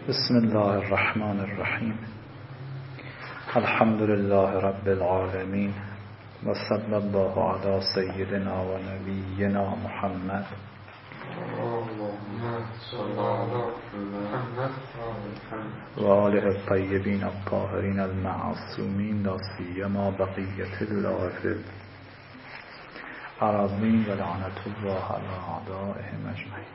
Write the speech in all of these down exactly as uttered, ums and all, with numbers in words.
بسم الله الرحمن الرحیم. الحمد لله رب العالمین و صلی الله علی سیدنا و نبینا محمد و آله الطیبین الطاهرین المعصومین، لا سیما بقیة الله فی الارضین و لعنة الله علی اعدائهم اجمعین.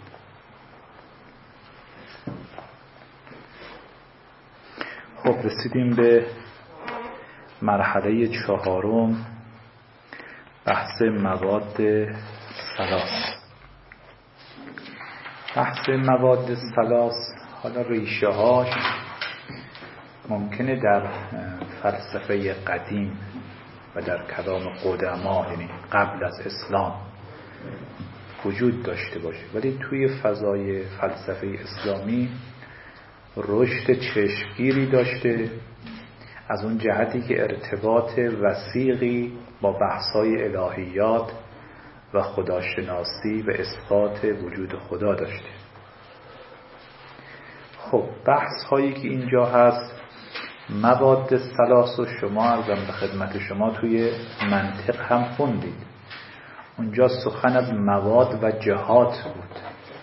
خب رسیدیم به مرحله چهارم، بحث مواد ثلاث. بحث مواد ثلاث حالا ریشه هاش ممکنه در فلسفه قدیم و در کلام قدما، یعنی قبل از اسلام، وجود داشته باشه، ولی توی فضای فلسفه اسلامی رشد چشمگیری داشته از اون جهتی که ارتباط وثیقی با بحث‌های الهیات و خداشناسی و اثبات وجود خدا داشته. خب بحث هایی که اینجا هست، مواد ثلاث و شما عرضم به خدمت شما توی منطق هم خوندید. اونجا سخن از مواد و جهات بود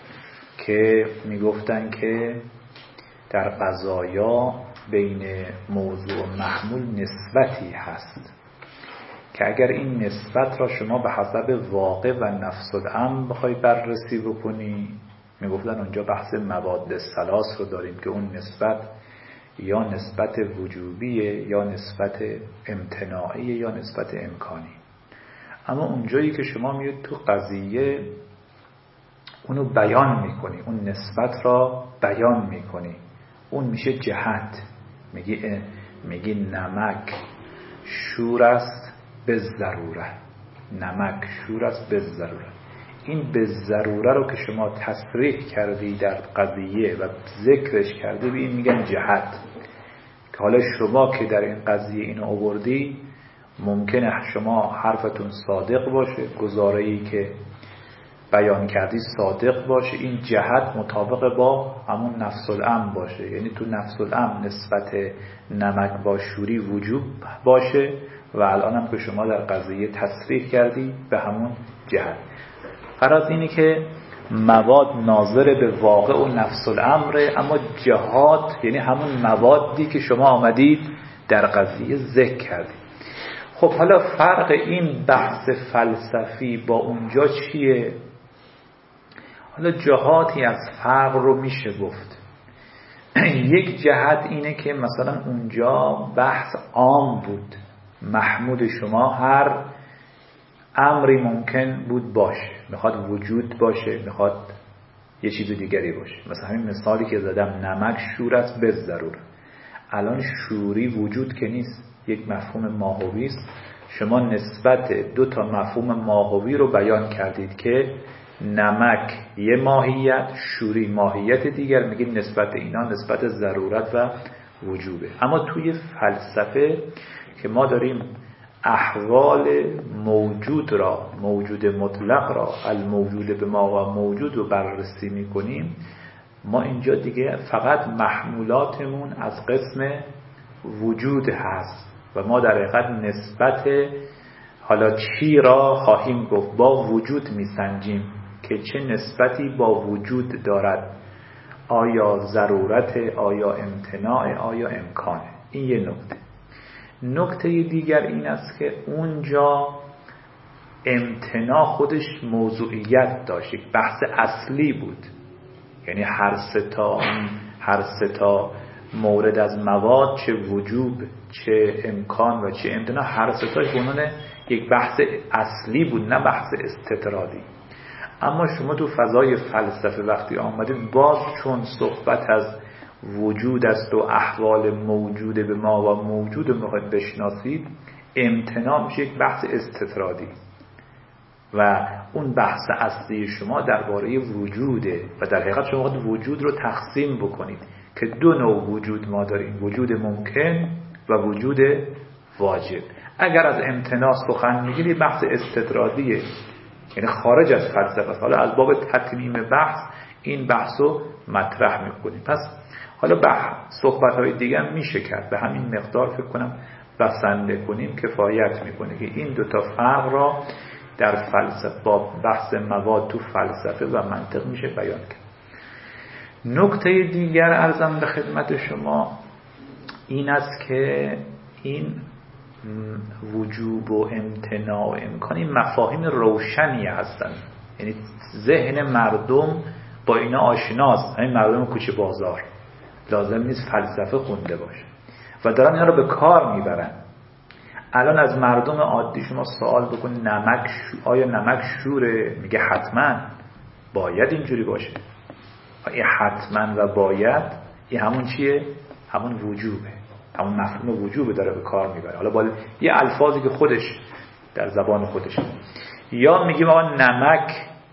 که میگفتن که در قضایا بین موضوع و محمول نسبتی هست که اگر این نسبت را شما به حسب واقع و نفس الامر بخوای بررسی بکنی، میگفتن اونجا بحث مواد ثلاث رو داریم که اون نسبت یا نسبت وجوبیه یا نسبت امتناعیه یا نسبت امکانی. اما اونجایی که شما میاد تو قضیه اونو بیان میکنی، اون نسبت را بیان میکنی، اون میشه جهت. میگی میگی نمک شور است به ضروره، نمک شور است به ضروره. این به ضروره رو که شما تصریح کردی در قضیه و ذکرش کردی، به این میگن جهت. که حالا شما که در این قضیه اینو آوردی، ممکنه شما حرفتون صادق باشه، گزاره‌ای که بیان کردی صادق باشه، این جهت مطابق با همون نفس الامر باشه، یعنی تو نفس الامر نسبت نمک با شوری وجوب باشه و الان هم که شما در قضیه تصریح کردی به همون جهت. غرض اینه که مواد ناظر به واقع و نفس الامره، اما جهات یعنی همون موادی که شما آمدید در قضیه ذکر کردید. خب حالا فرق این بحث فلسفی با اونجا چیه؟ حالا جهاتی از فرق رو میشه گفت. یک جهت اینه که مثلا اونجا بحث عام بود، محمود شما هر امری ممکن بود باشه، میخواد وجود باشه، میخواد یه چیز دیگری باشه. مثلا همین مثالی که زدم، نمک شور است به ضرور. الان شوری وجود که نیست، یک مفهوم ماهوی است. شما نسبت دو تا مفهوم ماهوی رو بیان کردید که نمک یه ماهیت، شوری ماهیت دیگر، میگید نسبت اینا نسبت ضرورت و وجوبه. اما توی فلسفه که ما داریم احوال موجود را، موجود مطلق را، الموجود به ما و موجود رو بررسی میکنیم، ما اینجا دیگه فقط محمولاتمون از قسم وجود هست و ما در حقیقت نسبت حالا چی را خواهیم گفت با وجود میسنجیم که چه نسبتی با وجود دارد، آیا ضرورت، آیا امتناع، آیا امکانه. این یه نکته. نکته دیگر این است که اونجا امتناع خودش موضوعیت داشت، یک بحث اصلی بود. یعنی هر سه تا هر سه تا مورد از مواد، چه وجوب، چه امکان و چه امتناع، هر سه تاش به عنوان یک بحث اصلی بود، نه بحث استطرادی. اما شما تو فضای فلسفه وقتی آمدید، باز چون صحبت از وجود است و احوال موجود به ما و موجود رو میخواید بشناسید، امتناع میشه یک بحث استطرادی و اون بحث اصلی شما درباره وجوده و در حقیقت شما باید وجود رو تقسیم بکنید که دو نوع وجود ما داریم، وجود ممکن و وجود واجب. اگر از امتناع سخن میگیری بحث استطرادیه، یعنی خارج از فلسفه. حالا از باب تتمیم بحث این بحثو مطرح میکنیم. پس حالا به صحبت‌های دیگه هم میشه کرد، به همین مقدار فکر کنم بسنده کنیم کفایت میکنه که این دوتا فرق را در فلسفه با بحث مواد تو فلسفه و منطق میشه بیان کرد. نکته دیگر عرضم به خدمت شما این است که این وجوب و امتناع و امکان این مفاهیم روشنی هستند، یعنی ذهن مردم با اینا آشناست، همین مردم کوچه بازار، لازم نیست فلسفه خونده باشه و دارن اینا رو به کار میبرن. الان از مردم عادی شما سوال بکن نمک شو... آیا نمک شوره؟ میگه حتما باید اینجوری باشه. این حتما و باید این همون چیه؟ همون وجوبه، همون مفهوم وجوبه داره به کار میبره، حالا با یه الفاظی که خودش در زبان خودش. یا میگیم آقا نمک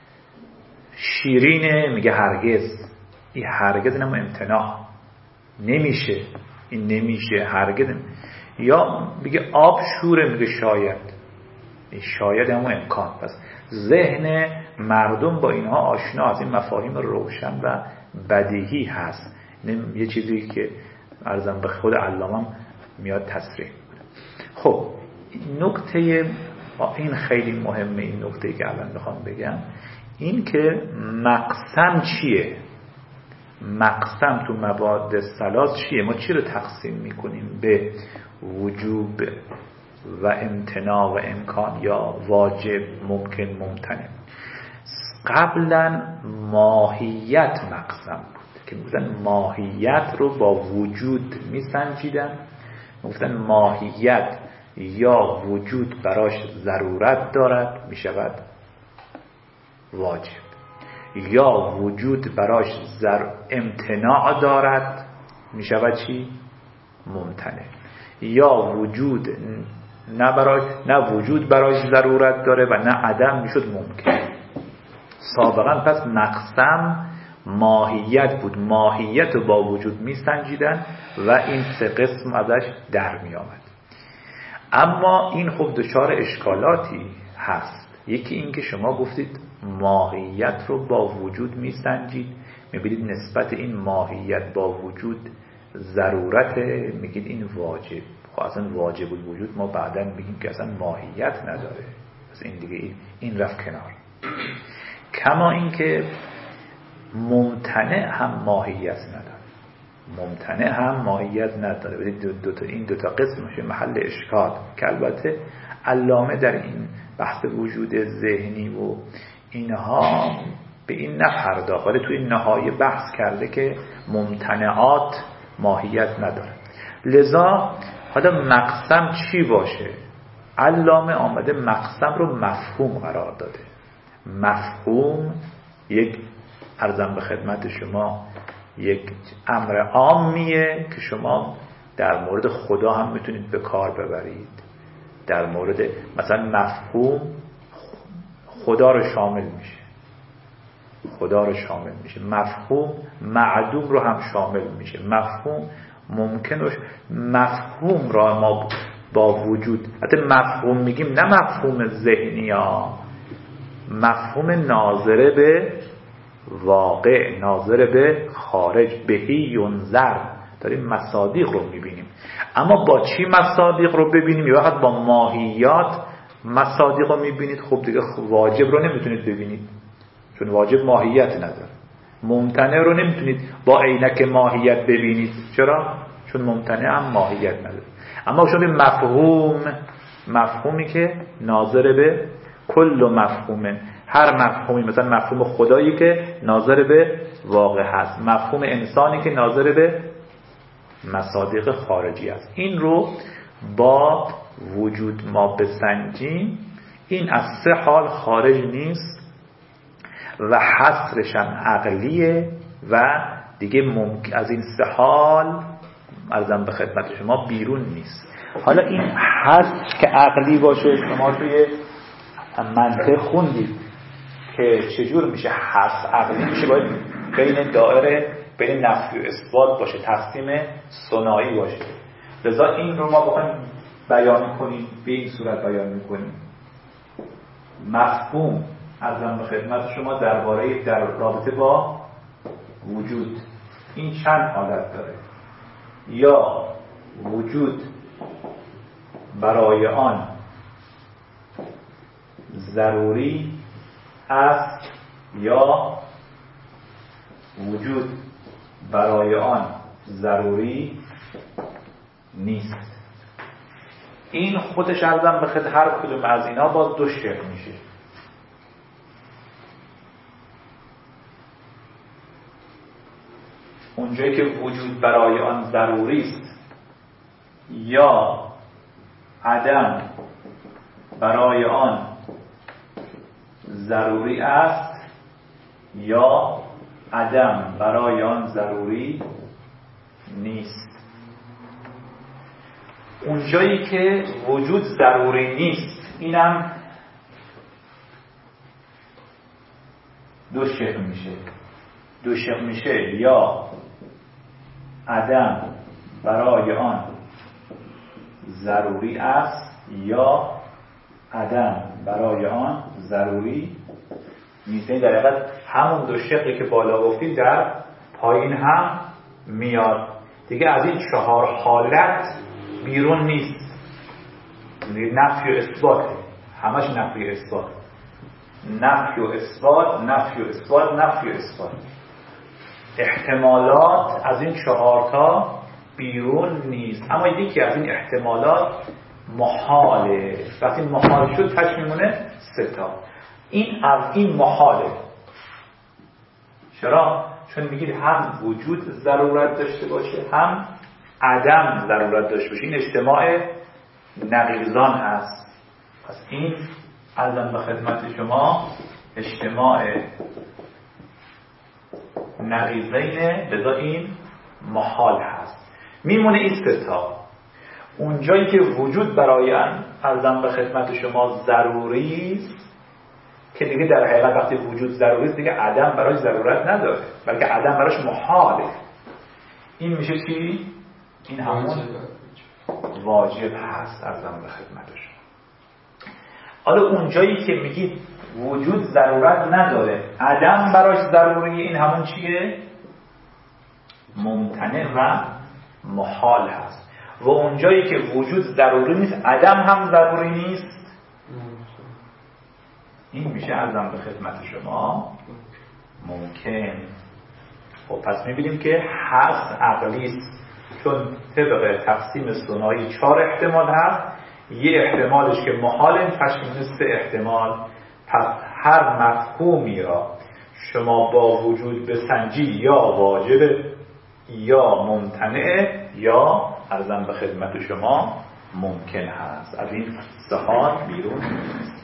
شیرینه، میگه هرگز. این هرگز نمو امتناع، نمیشه، این نمیشه هرگز. یا میگه آب شوره، میگه شاید، این شاید همون امکان. پس ذهن مردم با اینها آشنا از این مفاهیم روشن و بدیهی هست. یه چیزی که عرضم به خود علامم میاد تصریح کنه. خب نکته این خیلی مهمه، این نکته که الان بخوام بگم این که مقسم چیه؟ مقسم تو مواد ثلاث چیه؟ ما چی رو تقسیم میکنیم به وجوب و امتناع و امکان یا واجب، ممکن، ممتنع؟ قبلا ماهیت مقسم بود که میگفتن ماهیت رو با وجود میسنجیدن، میگفتن ماهیت یا وجود براش ضرورت دارد میشود واجب، یا وجود براش زر امتناع دارد میشود چی؟ ممتنع. یا وجود نه براش نه وجود براش ضرورت داره و نه عدم میشد ممکن. سابقا پس مقسم ماهیت بود، ماهیت رو با وجود میسنجیدن و این سه قسم ازش در می آمد. اما این خب دچار اشکالاتی هست. یکی این که شما گفتید ماهیت رو با وجود میسنجید، میبینید نسبت این ماهیت با وجود ضرورت، میگید این واجب. خب اصلا واجب الوجود ما بعداً میگیم که اصلا ماهیت نداره، پس این دیگه این, این رفت کنار. کما این که ممتنع هم ماهیت نداره، ممتنع هم ماهیت نداره. بدید دو, دو تا این دو تا قسم میشه محل اشکال که البته علامه در این بحث وجود ذهنی و اینها به این نپرداخت، ولی توی نهایه بحث کرده که ممتنعات ماهیت نداره. لذا حالا مقسم چی باشه؟ علامه آمده مقسم رو مفهوم قرار داده. مفهوم یک عرضم به خدمت شما یک امر عامیه که شما در مورد خدا هم میتونید به کار ببرید. در مورد مثلا مفهوم خدا رو شامل میشه، خدا رو شامل میشه. مفهوم معدوم رو هم شامل میشه. مفهوم ممکن روش. مفهوم را ما با وجود، حتی مفهوم میگیم نه مفهوم ذهنی ها، مفهوم ناظره به واقع، ناظره به خارج، بهی ینظر، داریم مصادیق رو میبینیم. اما با چی مصادیق رو ببینیم؟ یا وقت با ماهیات مصادیق رو میبینید، خب دیگه واجب رو نمیتونید ببینید چون واجب ماهیت نداره. ممتنع رو نمیتونید با عینک ماهیت ببینید، چرا؟ چون ممتنع هم ماهیت نداره. اما شما مفهوم، مفهومی که ناظر به کل مفهومه، هر مفهومی، مثلا مفهوم خدایی که ناظر به واقع هست، مفهوم انسانی که ناظر به مصادیق خارجی است. این رو با وجود ما بسنجیم، این از سه حال خارج نیست و حصرش هم عقلیه و دیگه ممکن از این سه حال عرضم به خدمت شما بیرون نیست. حالا این حصر که عقلی باشه، شما توی منطق خوندید که چجور میشه حصر عقلی میشه؟ باید بین دائره بین نفی و اثبات باشه، تقسیم ثنایی باشه. لذا این رو ما بخوایم بیان کنیم به این صورت بیان میکنیم. مفهوم عرضم به خدمت شما درباره در رابطه با وجود، این چند حالت داره. یا وجود برای آن ضروری است یا وجود برای آن ضروری نیست. این خودش عرضم بخد هر کدوم از اینا باز دو شکل میشه. اونجایی که وجود برای آن ضروری است یا عدم برای آن ضروری است یا عدم برای آن ضروری نیست. اونجایی که وجود ضروری نیست اینم دو شکل میشه. دو شکل میشه یا عدم برای آن ضروری است یا عدم برای آن ضروری نیست. این در حقیقت همون دو شکلی که بالا گفتیم در پایین هم میاد دیگه. از این چهار حالت بیرون نیست. نفی و اثبات، همش نفی و اثبات، نفی و اثبات، نفی و اثبات، نفی و اثبات. احتمالات از این چهار تا بیرون نیست. اما یکی از این احتمالات محاله. وقتی محال شد تش میمونه سه تا. این از این محاله. چرا؟ چون میگید هم وجود ضرورت داشته باشه هم عدم ضرورت داشته باشه. این اجتماع نقیضان هست. پس این عرضم به خدمت شما اجتماع نقیضینه، لذا این محال هست. میمونه این سه تا. اونجایی که وجود برای عرضم به خدمت شما ضروری است که دیگه در حقیقت وقتی وجود ضروری است دیگه عدم براش ضرورت نداره، بلکه عدم براش محاله. این میشه چی؟ این همون واجب هست عرضم به خدمت شما. حالا اونجایی که میگید وجود ضرورت نداره عدم براش ضروریه، این همون چیه؟ ممتنع و محال هست. و اونجایی که وجود ضروری نیست عدم هم ضروری نیست، این میشه عرضم به خدمت شما ممکن. خب پس میبینیم که هست عقلی است، چون طبق تقسیم ثنایی چهار احتمال هست. یه احتمالش که محال تشکیل سه احتمال. پس هر مفهومی را شما با وجود بسنجی یا واجب یا ممتنع یا عرضم به خدمت شما ممکن هست. از این سه حال بیرون نیست.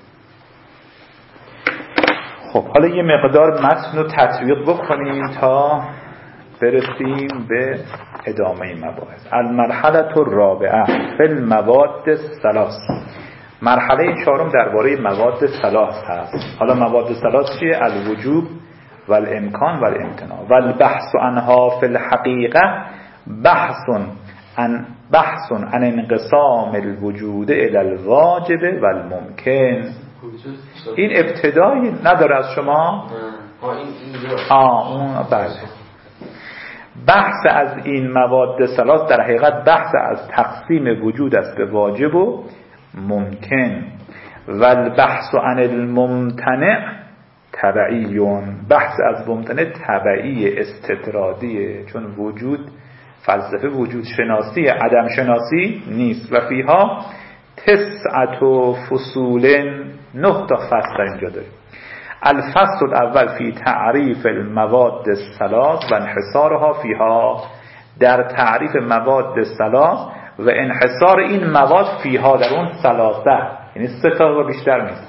خب حالا یه مقدار متن رو تطبیق بکنیم تا برسیم به ادامه مباحث. المرحله الرابعه فی المواد الثلاث. مرحله چهارم درباره مواد ثلاث هست. حالا مواد ثلاث چیه؟ الوجوب و الامکان و الامتناع و البحث عنها فی الحقیقه بحث عن بحث عن انقسام الوجود الى الواجب و الممکن. این ابتدایی نداره از شما؟ آه اون بله. بحث از این مواد ثلاث در حقیقت بحث از تقسیم وجود است به واجب و ممکن. و البحث عن الممتنع تبعیون. بحث از ممتنع تبعی استطرادیه، چون وجود فلسفه وجود شناسی عدم شناسی نیست. و فیها تسعت و فصول، نه تا فصل اینجا داریم. الفصل الاول فی تعریف المواد الثلاث و انحصارها فیها. در تعریف مواد ثلاث و انحصار این مواد فیها در اون ثلاثه، یعنی سه تا و بیشتر نیست.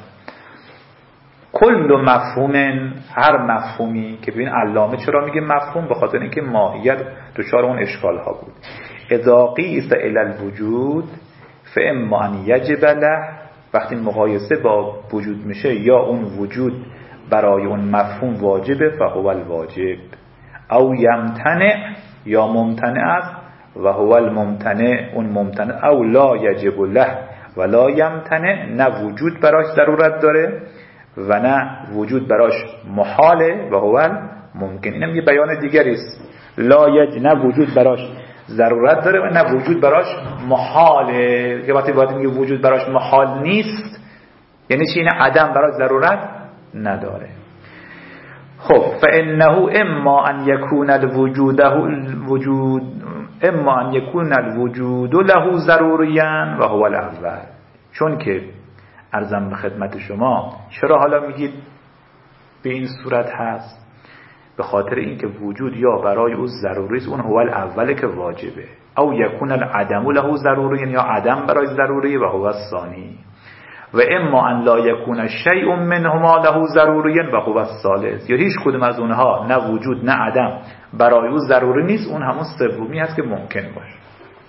کل مفهوم، هر مفهومی که ببین علامه چرا میگه مفهوم؟ به خاطر اینکه ماهیت دچار اون اشکال ها بود. اذا قیس الی الوجود فاما ان یجب له، وقتی مقایسه با وجود میشه یا اون وجود برای اون مفهوم واجبه فهو الواجب، او یمتنع یا ممتنع است و هو الممتنع اون ممتنع، او لا یجب له و لا یمتنع، نه وجود براش ضرورت داره و نه وجود براش محاله و هو ممکن. اینم یه بیان دیگری است. لا یج نه وجود براش ضرورت داره و نه وجود براش محاله. که وقتی باید میگه وجود براش محال نیست یعنی چی؟ اینه عدم براش ضرورت نداره. خب فانه اما ان یکون الوجود الوجود اما ان یکون الوجود له ضروریا و هو الاول. چون که عرضم به خدمت شما چرا حالا میگید به این صورت هست؟ به خاطر اینکه وجود یا برای او ضروری است، اون هو الاول که واجبه، او یکون العدم له ضروری یا عدم برای ضروری و هو الثانی، و اما ان لا یکون شیء منهما له ضروری و هو الثالث. یا هیچ کدوم از اونها نه وجود نه عدم برای او ضروری نیست، اون همون سومی هست که ممکن باشه.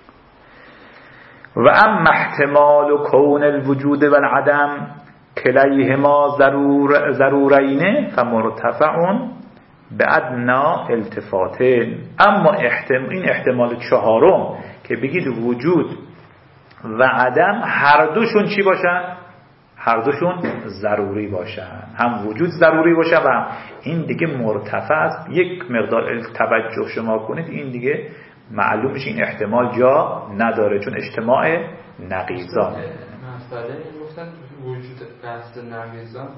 و اما احتمال کون الوجود و العدم کلیهما ضرور ضرورین فمرتفع بادنا التفاتین. اما احتمال این احتمال چهارم که بگید وجود و عدم هر دوشون چی باشن؟ هر دوشون ضروری باشن، هم وجود ضروری باشه و هم این دیگه مرتفع است. یک مقدار توجه شما کنید این دیگه معلوم میشه این احتمال جا نداره، چون اجتماع نقیضان. مسئله گفتن وجود بحث نقیضان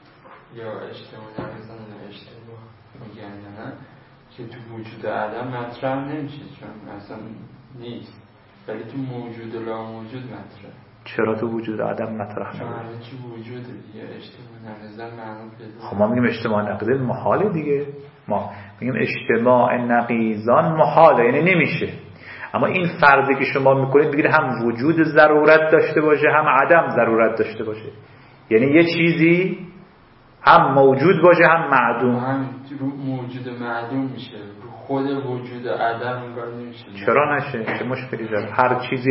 یا اجتماع نقیضان یا اشتباه میگن نه که تو وجود عدم مطرح نمیشه چون اصلا نیست، ولی تو موجود و لا موجود مطرح. چرا تو وجود عدم مطرح نمیشه؟ چون چی وجود دیگه اجتماع نقیضان معنی پیدا. خب ما میگیم اجتماع نقیضان محاله دیگه، ما میگیم اجتماع نقیضان محاله یعنی نمیشه. اما این فرضی که شما میکنید بگید هم وجود ضرورت داشته باشه هم عدم ضرورت داشته باشه، یعنی یه چیزی هم موجود باشه هم معدوم. هم رو موجود معدوم میشه، رو خود وجود عدم انگار نمیشه. چرا نشه؟ چه مشکلی داره؟ هر چیزی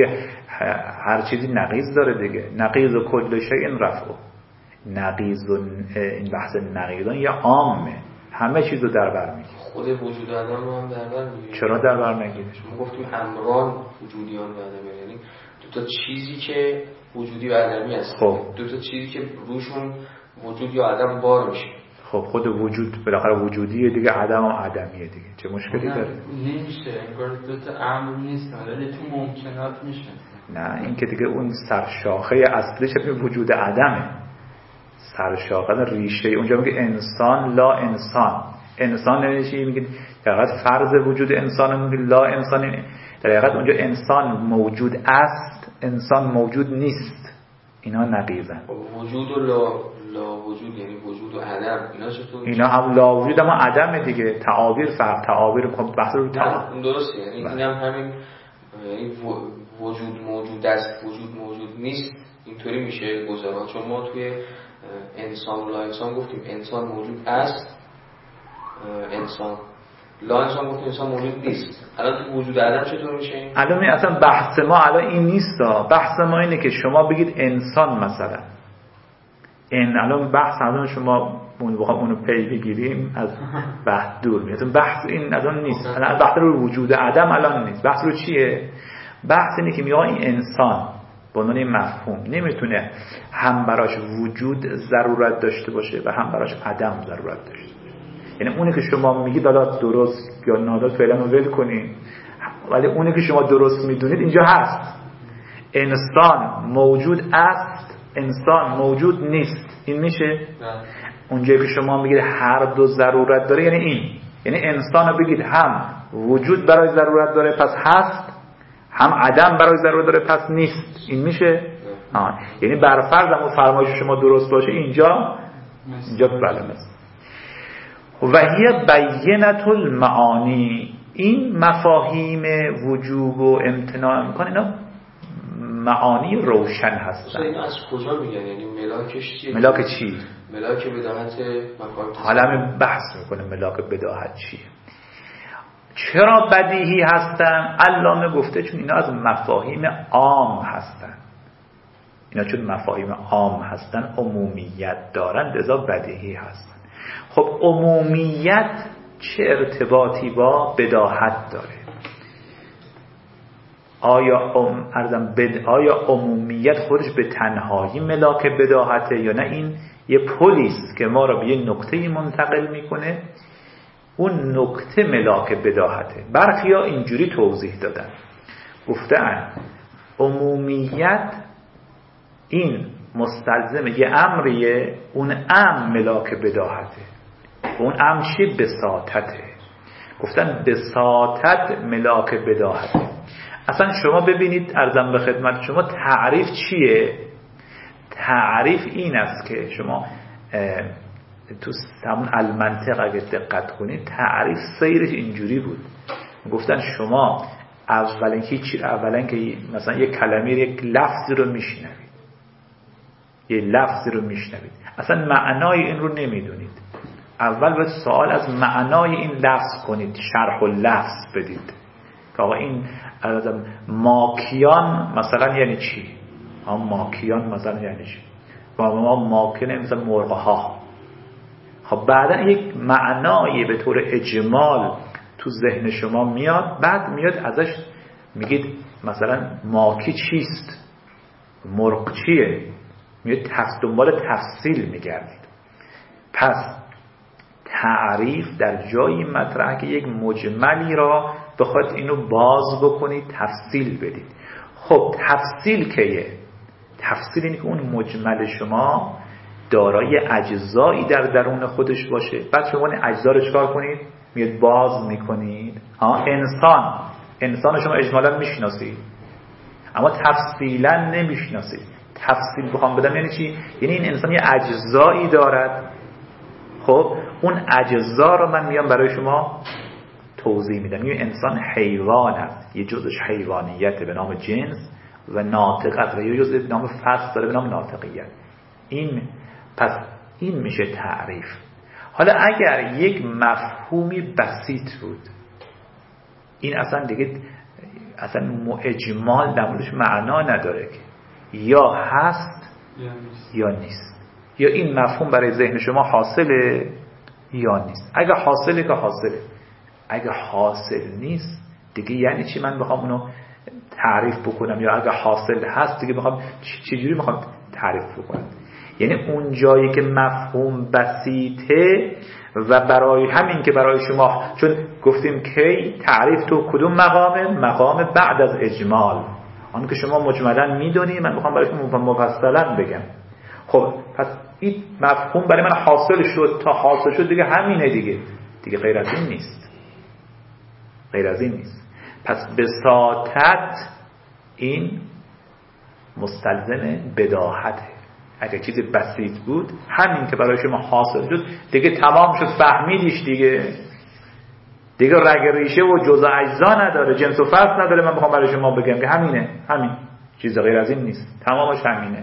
هر چیزی نقیض داره دیگه. نقیض و کل شیء رفع. نقیض و این بحث نقیضان یا عامه، همه چیز رو در بر میگیره. خود وجود عدم رو هم در بر میگیره. چرا در بر نگیره؟ ما گفتیم همراه وجودیان و عدمی، یعنی دو تا چیزی که وجودی و عدمی هست. خب دو تا چیزی که روشون وجود یا عدم بار میشه. خب خود وجود بالاخره وجودیه دیگه، عدم و عدمیه دیگه، چه مشکلی داره؟ نمیشه، انگار دو تا امر نیست، ولی تو ممکنات میشه. نه این که دیگه اون سرشاخه اصلیش همین وجود عدمه. سرشاخه ریشه اونجا میگه انسان لا انسان. انسان نمیشه میگه در حقیقت فرض وجود انسان، میگه لا انسان. در حقیقت اونجا انسان موجود است، انسان موجود نیست. اینا نقیضن. وجود و لا لا وجود یعنی وجود و عدم، اینا چطور؟ اینا هم لا وجود اما عدم دیگه. تعابیر فرق تعابیر بحث رو تعابیر. اون درسته، یعنی اینم همین یعنی وجود موجود است وجود موجود نیست اینطوری میشه گذارا. چون ما توی انسان و لا انسان گفتیم انسان موجود است، انسان لا انسان گفتیم انسان موجود نیست. الان تو وجود عدم چطور میشه؟ الان اصلا بحث ما الان این نیست. بحث ما اینه که شما بگید انسان مثلا این الان بحث الان شما اونو پی بگیریم از بحث دور میاد. بحث این الان نیست. الان بحث رو وجود عدم الان نیست. بحث رو چیه؟ بحث اینه که میگه این انسان به عنوان مفهوم نمیتونه هم براش وجود ضرورت داشته باشه و هم براش عدم ضرورت داشته باشه. یعنی اونی که شما میگید حالا درست یا نادرست فعلا ول کنین، ولی اونی که شما درست میدونید اینجا هست. انسان موجود است، انسان موجود نیست. این میشه؟ اونجایی که شما میگید هر دو ضرورت داره یعنی این، یعنی انسان رو بگید هم وجود برای ضرورت داره پس هست، هم عدم برای ضرورت داره پس نیست. این میشه؟ آه. یعنی برفرض هم فرمایش شما درست باشه اینجا اینجا بله مثل و هی بینت المعانی. این مفاهیم وجوب و امتناع امکان اینا معانی روشن هستن. اینا از کجا میگن؟ یعنی ملاکش چیه؟ ملاک چی؟ ملاک بداهت مفاهیم. حالا همین بحث میکنه ملاک بداهت چیه. چرا بدیهی هستن؟ علامه گفته چون اینا از مفاهیم عام هستن. اینا چون مفاهیم عام هستن عمومیت دارن لذا بدیهی هستن. خب عمومیت چه ارتباطی با بداهت داره؟ آیا ام ارزم بد آیا عمومیت خودش به تنهایی ملاک بداهته یا نه این یه پلیس که ما را به یه نقطه‌ای منتقل میکنه اون نکته ملاک بداهته. برخیا اینجوری توضیح دادن، گفتن عمومیت این مستلزم یه امریه، اون ام ملاک بداهته. اون ام چی؟ بساطته. گفتن بساطت ملاک بداهته. اصلا شما ببینید، عرضم به خدمت شما، تعریف چیه؟ تعریف این است که شما تو همون المنطق اگه دقت کنید، تعریف سیرش اینجوری بود. گفتن شما اولا هیچ اولا که مثلا یک کلمه، یک لفظی رو میشنوید، یک لفظی رو میشنوید، اصلا معنای این رو نمیدونید. اول باید سوال از معنای این لفظ کنید، شرح و لفظ بدید که آقا این ماکیان مثلا یعنی چی؟ ها ماکیان مثلا یعنی چی؟ با ما ماکیان مثلا مرغ ها. خب بعدا یک معنایی به طور اجمال تو ذهن شما میاد، بعد میاد ازش میگید مثلا ماکی چیست، مرغ چیه، میاد تفصیل دنبال تفصیل میگردید. پس تعریف در جایی مطرح که یک مجملی را بخواد اینو باز بکنید، تفصیل بدید. خب تفصیل کیه؟ تفصیل اینه که اون مجمل شما دارای اجزایی در درون خودش باشه، بعد شما این اجزا رو چکار کنید؟ میاد باز میکنید. ها انسان انسان شما اجمالا میشناسید، اما تفصیلا نمیشناسید. تفصیل بخوام بدم یعنی چی؟ یعنی این انسان یه اجزایی دارد. خب اون اجزا رو من میام برای شما توضیح میدم. یه انسان حیوان است، یه جزش حیوانیت به نام جنس و ناطق است، و یه جزء به نام فصل داره به نام ناطقیت. این پس این میشه تعریف. حالا اگر یک مفهومی بسیط بود، این اصلا دیگه اصلا اجمال در موردش معنا نداره که یا هست یا نیست، یا این مفهوم برای ذهن شما حاصله یا نیست. اگه حاصله که حاصله، اگه حاصل نیست دیگه یعنی چی من بخوام اونو تعریف بکنم؟ یا اگه حاصل هست دیگه بخوام چجوری بخوام تعریف بکنم؟ یعنی اون جایی که مفهوم بسیطه و برای همین که برای شما، چون گفتیم که تعریف تو کدوم مقامه؟ مقام بعد از اجمال، آن که شما مجملا میدونی، من بخوام برای شما مفصلا بگم. خب پس این مفهوم برای من حاصل شد، تا حاصل شد دیگه همینه دیگه دیگه غیر از این نیست، غیر از این نیست. پس بساطت این مستلزم بداهته. اگه چیز بسیط بود، همین که برای شما حاصل شد دیگه تمام شد، فهمیدیش دیگه دیگه رگ ریشه و جزء اجزا نداره، جنس و فصل نداره. من بخوام برای شما بگم که همینه، همین چیز غیر از این نیست، تمامش همینه.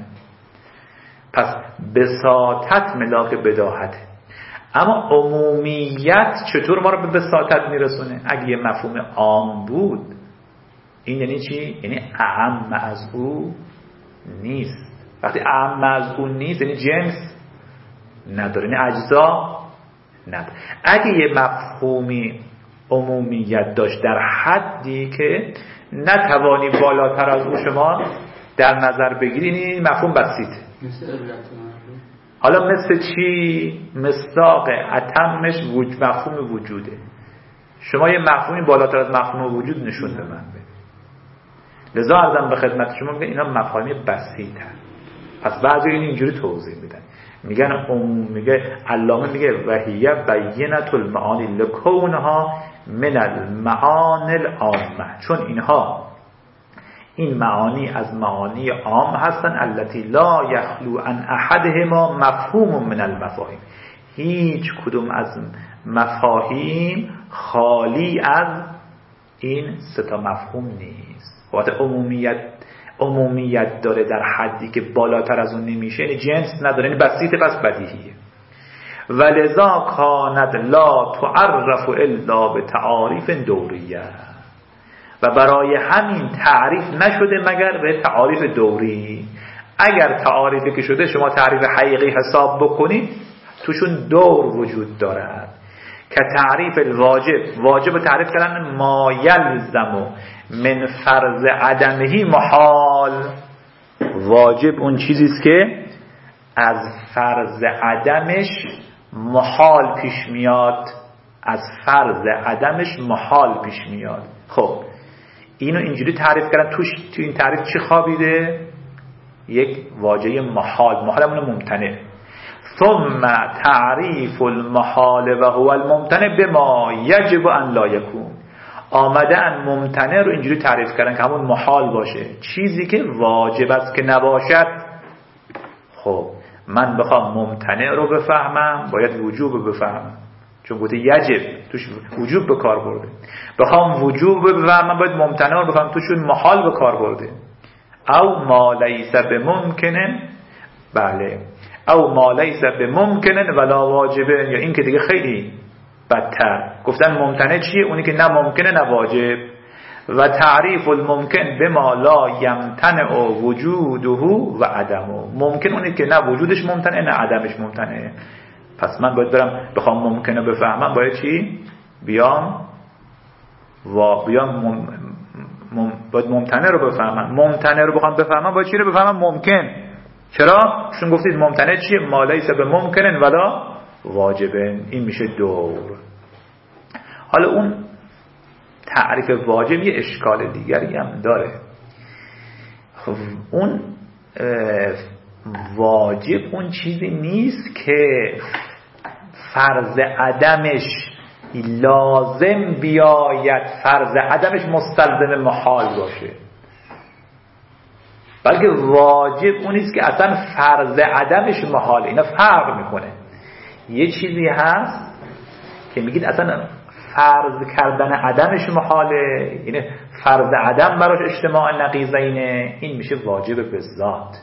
پس بساطت ملاک بداهته. اما عمومیت چطور ما رو به بساطت میرسونه؟ اگه یه مفهوم عام بود، این یعنی چی؟ یعنی اعم از او نیست. وقتی اعم از او نیست یعنی جنس نداره، یعنی اجزا نداره. اگه یه مفهومی عمومیت داشت در حدی که نتوانی بالاتر از او شما در نظر بگیرید، این مفهوم بسیطه. مثل علت حالا مثل چی؟ مصداق اتمش وجود، مفهوم وجوده. شما یه مفهومی بالاتر از مفهوم وجود نشون به من بده. لذا عرضم به خدمت شما میگن اینا مفاهیم بسیطه. پس بعضی این اینجوری توضیح میدن، میگن عموم، میگه علامه میگه وحیه بینت المعانی لکونها من المعانی العامه، چون اینها این معانی از معانی عام هستن، التي لا یخلو عن احدهما مفهوم من المفاهیم، هیچ کدوم از مفاهیم خالی از این سه تا مفهوم نیست. وقتی عمومیت عمومیت داره در حدی که بالاتر از اون نمیشه، یعنی جنس نداره، یعنی بسیطه، پس بدیهیه. ولذا کانت لا تعرف الا به تعاریف دوریه، و برای همین تعریف نشده مگر به تعاریف دوری. اگر تعاریفی که شده شما تعریف حقیقی حساب بکنید، توشون دور وجود دارد که تعریف الواجب، واجب تعریف کردن ما یلزم من فرض عدمهی محال. واجب اون چیزی است که از فرض عدمش محال پیش میاد، از فرض عدمش محال پیش میاد. خب اینو اینجوری تعریف کردن، توش تو این تعریف چی خوابیده؟ یک واژه محال، محال همون ممتنع. ثم تعریف المحال و هو الممتنع بما یجب ان لا یکون. آمدن ممتنع رو اینجوری تعریف کردن که همون محال باشه، چیزی که واجب است که نباشد. خب من بخوام ممتنع رو بفهمم باید وجوب رو بفهمم، چون گفته یجب توش وجوب به کار برده. بخوام وجوب رو بفهمم باید ممتنع رو بفهمم توشون محال به کار برده. او ما لیس بممکنن، بله، او ما لیس بممکنن ولا واجبه، یا این که دیگه خیلی بدتر گفتن ممتنع چیه؟ اونی که نه ممکنه نه واجب. و تعریف الممکن بما لا یمتنع وجوده و عدمه، ممکن اونی که نه وجودش ممتنه نه عدمش ممتنه. پس من باید برم بخوام ممکنه بفهمم باید چی؟ بیام و بیام مم... مم... باید ممتنه رو بفهمم. ممتنه رو بخوام بفهمم باید چی رو بفهمم؟ ممکن. چرا؟ چون گفتید ممتنه چیه؟ ما لیس بممکنن ولا واجبن. این میشه دور. حالا اون تعریف واجب یه اشکال دیگری هم داره. خب اون واجب اون چیزی نیست که فرض عدمش لازم بیاید فرض عدمش مستلزم محال باشه، بلکه واجب اون نیست که اصلا فرض عدمش محاله. اینا فرق میکنه. یه چیزی هست که میگید اصلا فرض کردن عدمش محاله، یعنی فرض عدم براش اجتماع نقیضینه، این میشه واجب به ذات.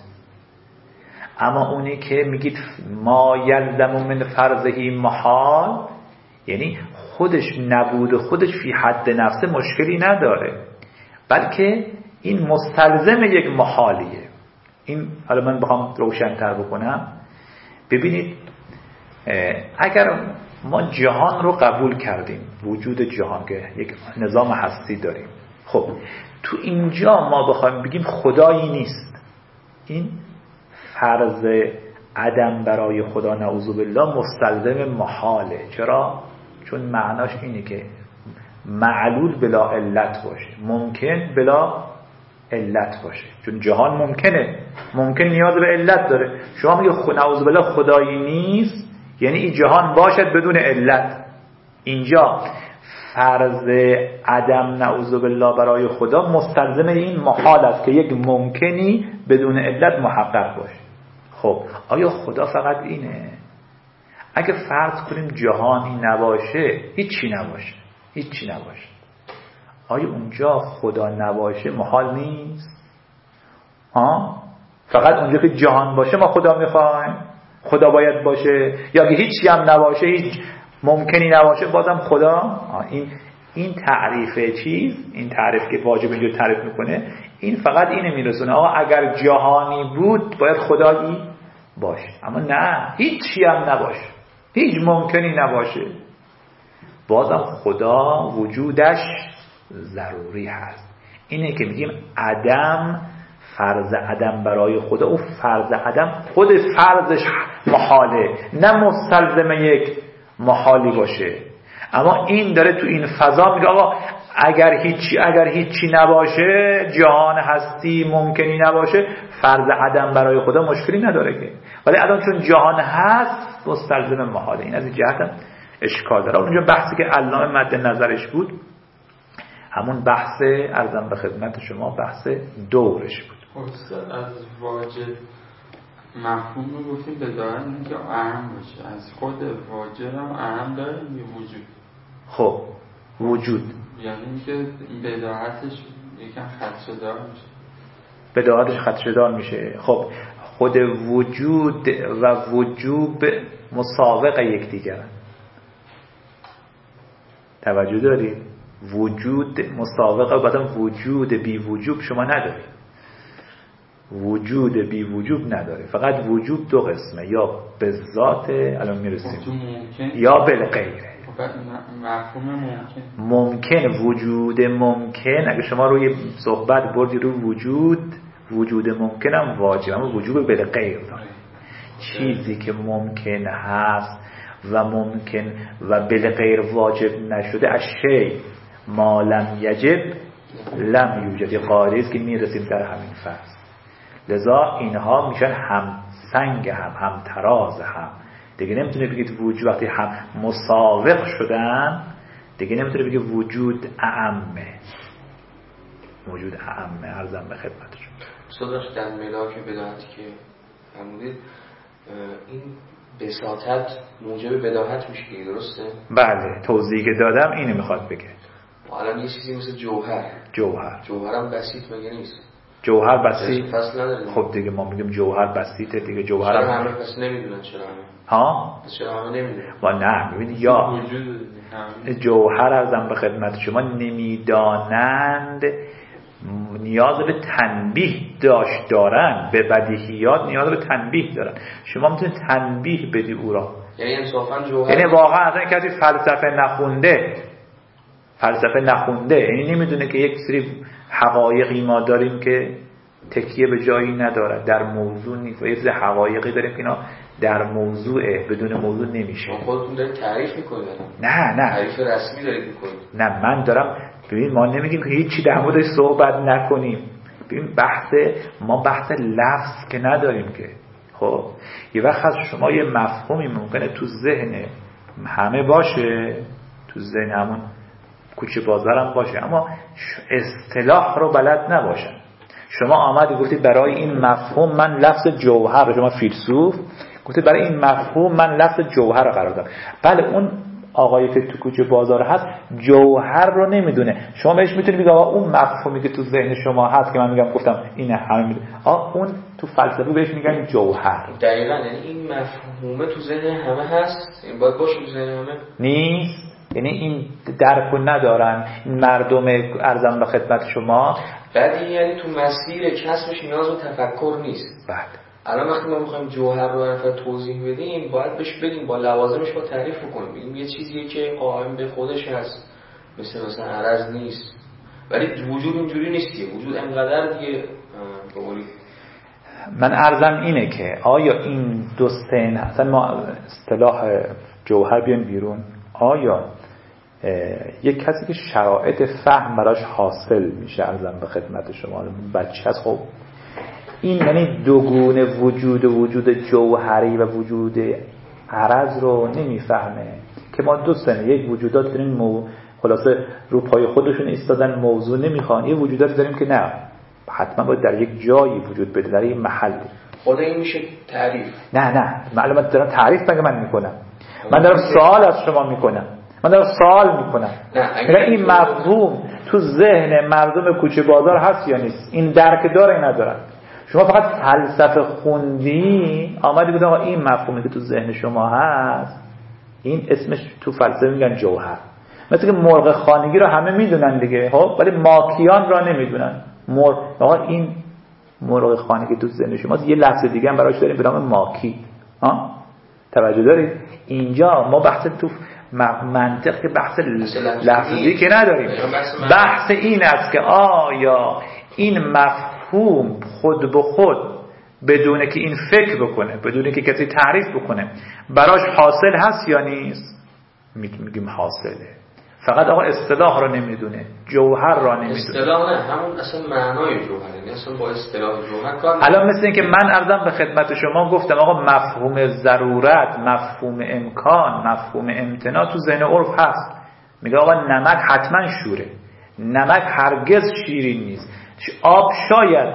اما اونی که میگید ما یلزم من فرضه محال، یعنی خودش نبود خودش فی حد نفسه مشکلی نداره، بلکه این مستلزم یک محالیه. این حالا من بخوام روشن‌تر بکنم، ببینید اگر ما جهان رو قبول کردیم، وجود جهان که یک نظام هستی داریم، خب تو اینجا ما بخوایم بگیم خدایی نیست، این فرض عدم برای خدا نعوذ بالله مستلزم محاله. چرا؟ چون معناش اینه که معلول بلا علت باشه، ممکن بلا علت باشه. چون جهان ممکنه، ممکن نیاز به علت داره. شما میگه خدا نعوذ بالله خدایی نیست، یعنی این جهان باشد بدون علت. اینجا فرض عدم نعوذ بالله برای خدا مستلزم این محال است که یک ممکنی بدون علت محقق باشه. خب آیا خدا فقط اینه؟ اگه فرض کنیم جهانی نباشه، هیچی نباشه، هیچی نباشه، آیا اونجا خدا نباشه محال نیست؟ ها؟ فقط اونجا که جهان باشه ما خدا میخوایم؟ خدا باید باشه؟ یا اگه هیچی هم نباشه، هیچ ممکنی نباشه، بازم خدا؟ این این تعریف چیز، این تعریف که واجب اینجا تعریف میکنه، این فقط اینه میرسونه آقا اگر جهانی بود باید خدایی باشه، اما نه، هیچی هم نباشه، هیچ ممکنی نباشه، بازم خدا وجودش ضروری هست. اینه که میگیم عدم، فرض عدم برای خدا، او فرض عدم خود فرضش محاله، نه مستلزم یک محالی باشه. اما این داره تو این فضا میگه آقا اگر هیچی اگر هیچی نباشه، جهان هستی ممکنی نباشه، فرض عدم برای خدا مشکلی نداره که، ولی الان چون جهان هست مستلزم محاله. این از این جهت هم اشکال داره. اونجا بحثی که علامه مد نظرش بود همون بحث عرضم به خدمت شما بحث دورش بود. استاد از واجب مفهوم رو گفتیم بداهت اینه که اهم باشه، از خود واجب هم اهم داره یه وجود. خب وجود یعنی اینکه بداهتش یکم خدشه‌دار میشه، بداهتش خدشه‌دار میشه. خب خود وجود و وجوب مساوق یکدیگرن، توجه دارید؟ وجود مساوقه، بعدم وجود بی وجوب شما ندارید. وجود بی وجوب نداره، فقط وجود دو قسمه، یا به ذات الان میرسیم یا بالغیره. مفهوم ممکن ممکن وجود ممکن، اگه شما روی صحبت بردی روی وجود، وجود ممکن هم واجب، اما وجود بالغیر داره. چیزی که ممکن هست و ممکن و بالغیر واجب نشده از شی ما لم یجب لم یوجد. قاعده است که میرسیم در همین فصل. لذا اینها میشن هم سنگ هم هم تراز هم. دیگه نمیتونه بگید وجود وقتی هم مساوق شدن دیگه نمیتونه بگید وجود اعمه. وجود اعمه. عرضم به خدمتشون. صداش در ملاک بداهتی که فرمودید این بساطت موجب بداهت میشه، درسته؟ بله توضیحی که دادم اینو میخواد بگه. الان یه چیزی مثل جوهر جوهر جوهرم بسیط مگه نیست؟ جوهر بسیط فصل نداره. خب دیگه ما میگیم جوهر بسیطه دیگه. جوهر چرا همه پس نمیدونن؟ چرا همه ها چرا همه نمیدونن؟ ما نه ببینید یا جوهر ارزم به خدمت شما نمیدانند نیاز به تنبیه داشت دارن، به بدیهیات نیاز به تنبیه دارن. شما میتونید تنبیه بدی او را. یعنی انصافا جوهر یعنی واقعا اصلا کسی فلسفه نخونده فلسفه نخونده یعنی نمیدونه که یک سری حقایقی ما داریم که تکیه به جایی نداره، در موضوع نیست و یک سری حقایقی داریم که اینا در موضوعه، بدون موضوع نمیشه. خودتون دارید تعریف میکنید؟ نه نه تعریف رسمی دارید میکنید؟ نه من دارم. ببین ما نمیگیم که هیچی در موردش صحبت نکنیم. ببین بحث ما بحث لفظ که نداریم که. خب یه وقت از شما یه مفهومی ممکنه تو ذهن همه باشه، تو ذهن همون کوچه بازارم باشه، اما اصطلاح رو بلد نباشن. شما آمدی گفتید برای این مفهوم من لفظ جوهر، شما فیلسوف گفتید برای این مفهوم من لفظ جوهر رو قرار دادم. بله اون آقایی که تو کوچه بازار هست جوهر رو نمیدونه، شما بهش میتونید بگید آقا اون مفهومی که تو ذهن شما هست که من میگم گفتم اینه همه میدونه، آقا اون تو فلسفه بهش میگن جوهر. دقیقاً یعنی این مفهومه تو ذهن همه هست، این باید باشه تو ذهن همه نیست. یعنی این درک ندارن این مردم ارزم به خدمت شما. بعد یعنی تو مسیر کسبش نیاز به تفکر نیست. بله الان وقتی ما میخوایم جوهر رو برای توضیح بدیم باید بهش بگیم، با لوازمش با تعریف بکنیم، بگیم یه چیزیه که قائم به خودش هست، مثل مثلا عرض نیست. ولی وجود اینجوری نیست که وجود انقدر دیگه بقولی. من عرضم اینه که آیا این دو سن اصلا ما اصطلاح جوهر بیان بیرون، آیا یک کسی که شرایط فهم براش حاصل میشه ارزم به خدمت شما بچه هست، خب این یعنی دوگونه وجود وجود جوهری و وجود عرض رو نمیفهمه که ما دو سنه یک وجودات داریم مو... خلاصه رو پای خودشون ایستادن موضوع نمیخوان، یه وجودات داریم که نه حتما باید در یک جایی وجود بده، در یک محلی. خود این میشه تعریف. نه نه معلومات دارم تعریف مگه من میکنم، من دارم سوال از شما میکنم، من دارم سوال میکنم اگر این مفهوم تو ذهن مردم کوچه بازار هست یا نیست، این درک داره یا نداره. شما فقط فلسفه خوندی آمدی بودن آقا این مفهومی که تو ذهن شما هست این اسمش تو فلسفه میگن جوهر. مثل که مرغ خانگی رو همه میدونن دیگه، خب ولی ماکیان را نمیدونن. مرغ آقا این مرغ خانگی تو ذهن شما یه لفظ دیگه هم براش داریم به نام ماکی. ها توجه دارید؟ اینجا ما بحث تو منطق که بحث لفظی که نداریم، بحث این است که آیا این مفهوم خود به خود بدونه که این فکر بکنه، بدونه که کسی تعریف بکنه براش حاصل هست یا نیست؟ میگیم حاصله. فقط آقا اصطلاح را نمیدونه، جوهر را نمیدونه. اصطلاح نه، همون اصلا معنای جوهر، یعنی اصلا با اصطلاح جوهر کار. الان مثل این که من عرضم به خدمت شما گفتم آقا مفهوم ضرورت، مفهوم امکان، مفهوم امتناع تو ذهن عرف هست. میگه آقا نمک حتما شوره، نمک هرگز شیرین نیست، آب شاید.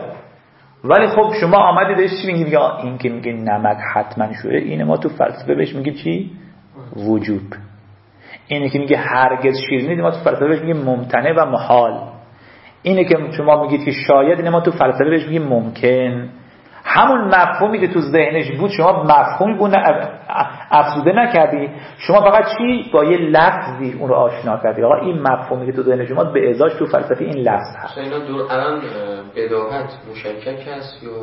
ولی خب شما آمدید بهش چی میگید؟ این که میگه نمک حتما شوره، اینه ما تو فلسفه بهش میگیم چی؟ وجوب. اینه که میگه هرگز شیرین نیست، ما تو فلسفه بهش میگیم ممتنع و محال. اینه که شما میگید که شاید، اینه ما تو فلسفه بهش میگیم ممکن. همون مفهومی که تو ذهنش بود شما مفهومی بود افزوده نکردی، شما فقط چی؟ با یه لفظی اون رو آشنا کردی. آقا این مفهومی که تو ذهن شما به ازاش تو فلسفه این لفظ هست. اینا دور الان بداهت مشکک هست یا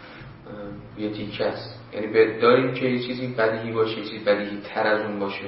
یه تیکه است؟ یعنی داریم که یه چیزی بدیهی باشه، یه چیزی بدیهی تر از اون باشه.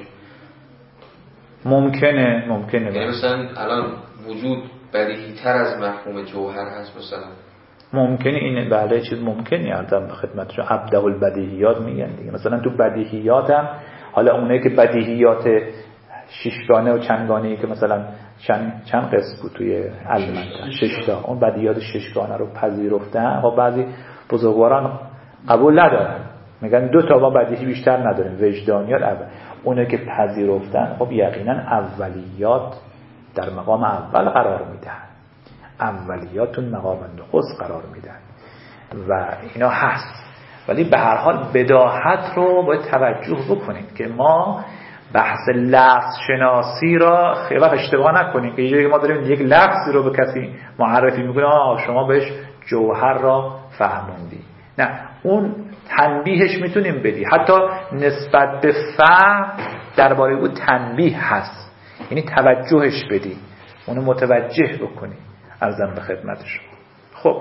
ممکنه ممکنه یعنی مثلا الان وجود بدیهی تر از مفهوم جوهر هست مثلا. ممکنه این بله چیز ممکنه. عرضم به خدمتشون ابدع البدیهیات میگن دیگه. مثلا تو بدیهیات هم حالا اونه که بدیهیات ششگانه و چندگانه‌ای که مثلا چند چند قسم بود توی علمانتا شش تا، اون بدیهیات ششگانه رو پذیرفتن. خب بعضی بزرگواران قبول ندارن، میگن دو تا ما بدیهی بیشتر نداریم، وجدانیات اول. اونه که پذیرفتن خب یقینا اولیات در مقام اول قرار میدن، اولیاتون مقام نخست قرار میدن و اینا هست. ولی به هر حال بداهت رو باید توجه بکنیم که ما بحث لفظ شناسی را خیلی اشتباه نکنیم که یه ما داریم یک لفظی رو به کسی معرفی میکنیم آه شما بهش جوهر را فهموندی. نه، اون تنبیهش میتونیم بدی، حتی نسبت به فهم درباره او تنبیه هست، یعنی توجهش بدی، اونو متوجه بکنی. عرضم به خدمت شما. خب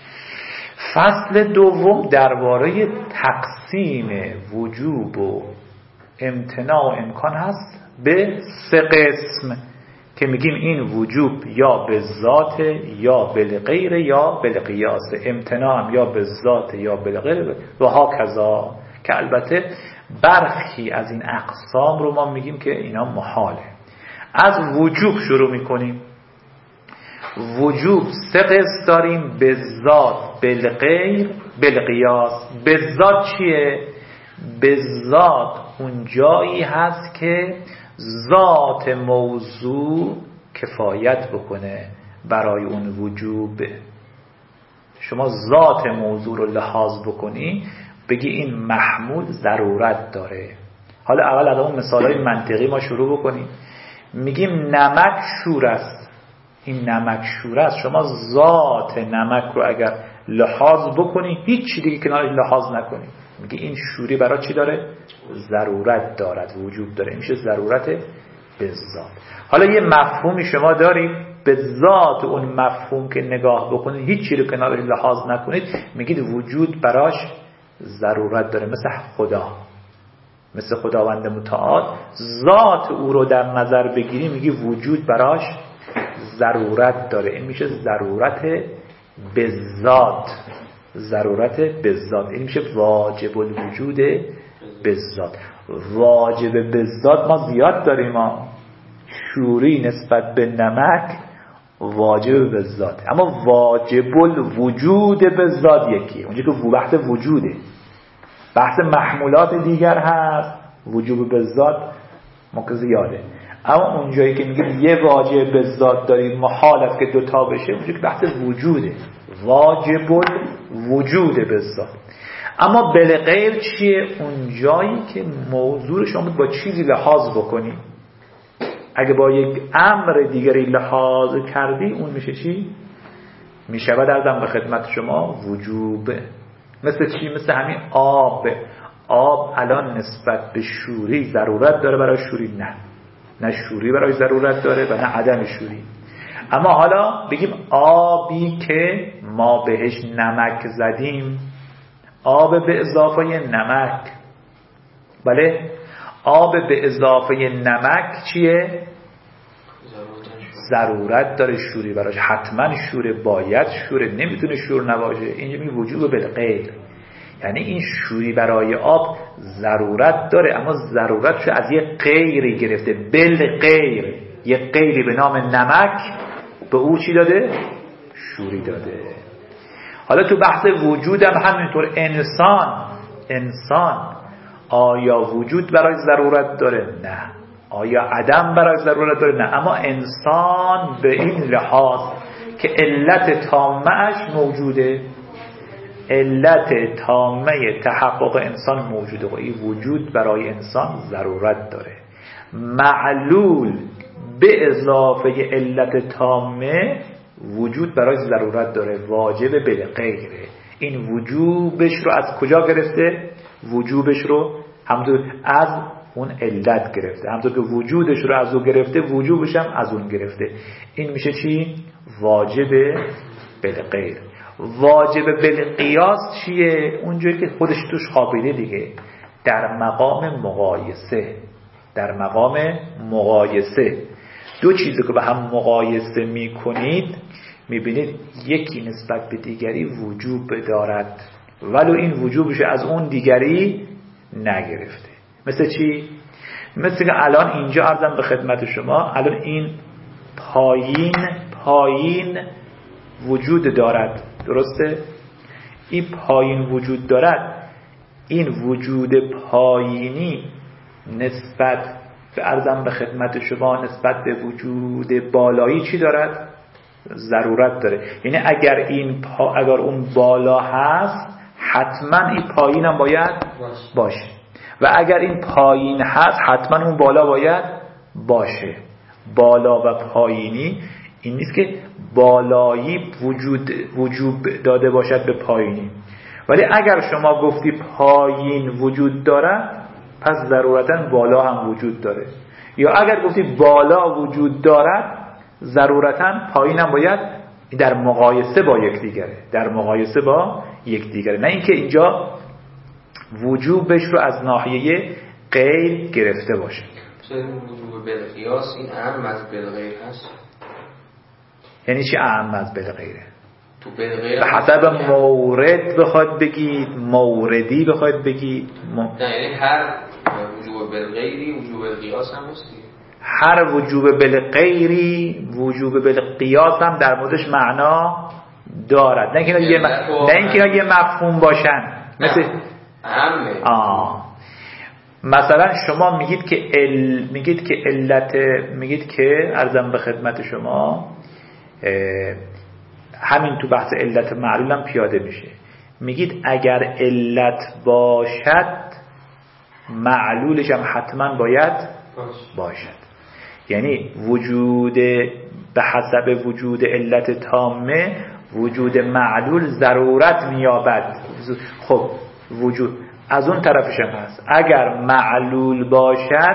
فصل دوم درباره تقسیم وجوب و امتناع و امکان هست به سه قسم که میگیم این وجوب یا به ذات یا بالغیر یا بالقیاس، امتناع هم یا به ذات یا بالغیر و ها کذا، که البته برخی از این اقسام رو ما میگیم که اینا محاله. از وجوب شروع میکنیم. وجوب سه قسم داریم: به ذات، بالغیر، بالقیاس. به ذات چیه؟ به ذات اون جایی هست که ذات موضوع کفایت بکنه برای اون وجوب. شما ذات موضوع رو لحاظ بکنی بگی این محمول ضرورت داره. حالا اول از اون مثالای منطقی ما شروع بکنیم. میگیم نمک شور است، این نمک شور است. شما ذات نمک رو اگر لحاظ بکنی هیچ چیز دیگه کنارش لحاظ نکنی، میگه این شوری برای چی داره؟ ضرورت دارد، وجود داره. این میشه ضرورت به ذات. حالا یه مفهومی شما دارید، به ذات اون مفهوم که نگاه بکنید هیچ چیزی رو کنارش لحاظ نکنید، میگید وجود براش ضرورت داره. مثل خدا، مثل خداوند متعال، ذات او رو در نظر بگیری میگی وجود براش ضرورت داره. این میشه ضرورت به ذات، ضرورت به ذات. این میشه واجب الوجود به ذات. واجب به ذات ما زیاد داریم، ما شوری نسبت به نمک واجب به ذات، اما واجب الوجود به ذات یکی، اونجا که بحث وجوده. بحث محمولات دیگر هست، وجوب به ذات ما که زیاده. اما اونجایی که میگیم یه واجب به ذات داریم محال است که دوتا بشه، اونجا که بحث وجوده، واجب الوجود به ذات. اما بالغیر چیه؟ اون جایی که موضوع شما با چیزی لحاظ بکنی. اگه با یک امر دیگری لحاظ کردی اون میشه چی؟ میشه و دردم به خدمت شما وجوب. مثل چی؟ مثل همین آب. آب الان نسبت به شوری ضرورت داره برای شوری؟ نه، نه شوری برای ضرورت داره و نه عدم شوری. اما حالا بگیم آبی که ما بهش نمک زدیم، آب به اضافه نمک، بله، آب به اضافه نمک چیه؟ ضرورت داره شوری براش، حتما شوره، باید شوره، نمیتونه شور نباشه. اینجا می وجوب بالغیر، یعنی این شوری برای آب ضرورت داره، اما ضرورتش از یه غیری گرفته. بالغیر، یه غیری به نام نمک به او چی داده؟ شوری داده. حالا تو بحث وجود هم همینطور. انسان، انسان آیا وجود برای ضرورت داره؟ نه. آیا عدم برای ضرورت داره؟ نه. اما انسان به این لحاظ که علت تامه‌اش موجوده، علت تامه تحقق انسان موجوده و این وجود برای انسان ضرورت داره. معلول به اضافه علت تامه وجود برای ضرورت داره، واجب بالغیره. این وجوبش رو از کجا گرفته؟ وجوبش رو همونطور از اون علت گرفته، همونطور که وجودش رو از اون گرفته وجوبش هم از اون گرفته. این میشه چی؟ واجب بالغیر. واجب بالقیاس چیه؟ اونجایی که خودش توش خوابیده دیگه، در مقام مقایسه. در مقام مقایسه دو چیزی که به هم مقایسه میکنید میبینید یکی نسبت به دیگری وجوب دارد ولو این وجوبش از اون دیگری نگرفته. مثل چی؟ مثل که الان اینجا عرضم به خدمت شما، الان این پایین پایین وجود دارد، درسته؟ این پایین وجود دارد. این وجود پایینی نسبت به عرضم به خدمت شما نسبت به وجود بالایی چی دارد؟ ضرورت داره. یعنی اگر این پا اگر اون بالا هست حتما این پایین هم باید باشه و اگر این پایین هست حتما اون بالا باید باشه. بالا و پایینی این نیست که بالایی وجود وجوب داده باشد به پایینی، ولی اگر شما گفتی پایین وجود دارد پس ضرورتاً بالا هم وجود داره، یا اگر گفتی بالا وجود دارد ضرورتاً پایین هم باید در مقایسه با یکدیگره، در مقایسه با یکدیگره، نه اینکه اینجا وجوبش رو از ناحیه غیر گرفته باشه. وجوب بالقیاس این اهم از بالغیر هست. یعنی چی اهم از بالغیره؟ تو بالغیر به حسب مورد بخواد بگید، موردی بخواد بگید م... نه یعنی هر وجوب بالغیری وجوب بالقیاس هم هست. هر وجوب بالغیری وجوب بالقیاس هم در موردش معنا دارد، نه اینکه یه م... نه اینکه یه مفهوم باشن. مثل اهمه. آه مثلا شما میگید که ال... میگید که علت میگید که عرضم به خدمت شما همین تو بحث علت معلول هم پیاده میشه. میگید اگر علت باشد معلولش هم حتما باید باشد. یعنی وجود به حسب وجود علت تامه وجود معلول ضرورت میابد. خب وجود از اون طرفش هم هست، اگر معلول باشد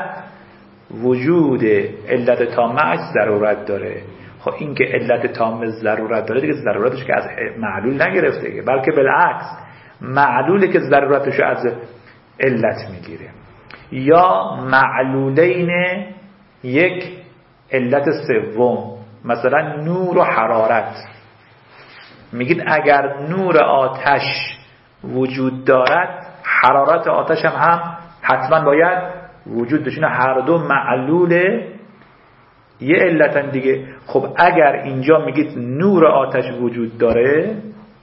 وجود علت تامه ضرورت داره. خب این که علت تامه ضرورت داره دیگه ضرورتش که از معلول نگرفته، بلکه بالعکس معلوله که ضرورتش از علت میگیره. یا معلولین یک علت سوم، مثلا نور و حرارت. میگید اگر نور آتش وجود دارد حرارت آتش هم, هم حتما باید وجود داشته. هر دو معلوله یه علتن دیگه. خب اگر اینجا میگید نور آتش وجود داره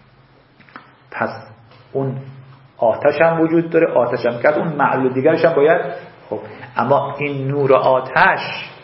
پس اون آتش هم وجود داره، آتش هم کرد اون معلول دیگرش هم باید. خب اما این نور آتش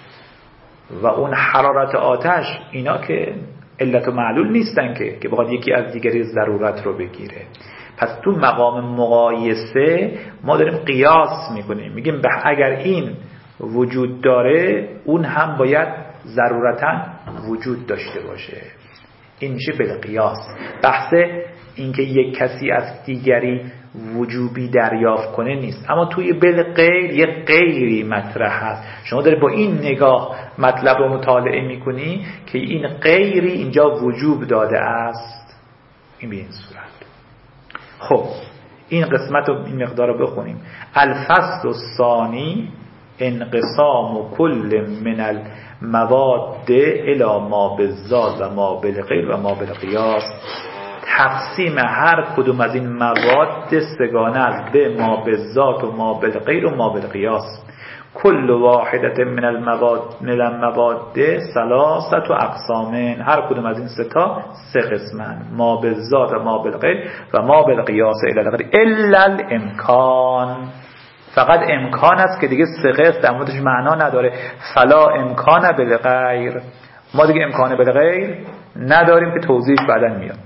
و اون حرارت آتش اینا که علت و معلول نیستن که که بخواد یکی از دیگری ضرورت رو بگیره. پس تو مقام مقایسه ما داریم قیاس میکنیم، میگیم اگر این وجود داره اون هم باید ضرورتاً وجود داشته باشه. این میشه بالقیاس. بحث اینکه یک کسی از دیگری وجوبی دریافت کنه نیست، اما توی بالغیر یک غیری مطرح هست. شما داری با این نگاه مطلب رو مطالعه میکنی که این غیری اینجا وجوب داده است. این به این صورت. خب این قسمت رو این مقدار رو بخونیم. الفصل الثانی انقسام کل من المواد الی ما بالذات و ما بالغیر و ما بالقیاس. تقسیم هر کدوم از این مواد سگانه است به ما بالذات و ما بالغیر و ما بالقیاس. کل واحدت من المواد من المواد ثلاثه اقسام. هر کدوم از این سه تا سه قسمن، ما بالذات و ما بالغیر و ما بالقیاس الی الغیر الا الامکان. فقط امکان است که دیگه سه قسم در موردش معنا نداره. فلا امکان بالغیر، ما دیگه امکان بالغیر نداریم که توضیحش بعداً میاد.